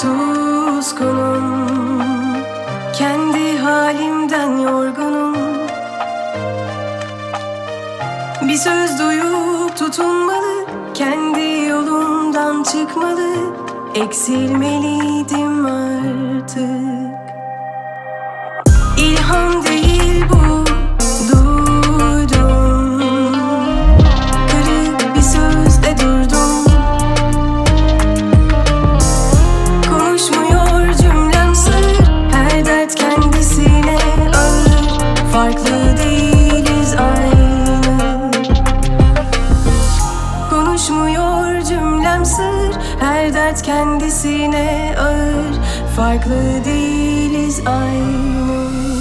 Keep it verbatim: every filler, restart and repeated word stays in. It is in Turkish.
suskunum, kendi halimden yorgunum. Bir söz duyup tutunmalı, kendi yolumdan çıkmalı, eksilmeliydim artık. İlham değil bu duydum, kırık bir sözle durdum. Konuşmuyor cümlem sır, her dert kendisine ağır. Farklı değiliz, aynı. Konuşmuyor cümlem sır, her dert kendisine ağır. Farklı değiliz, aynı.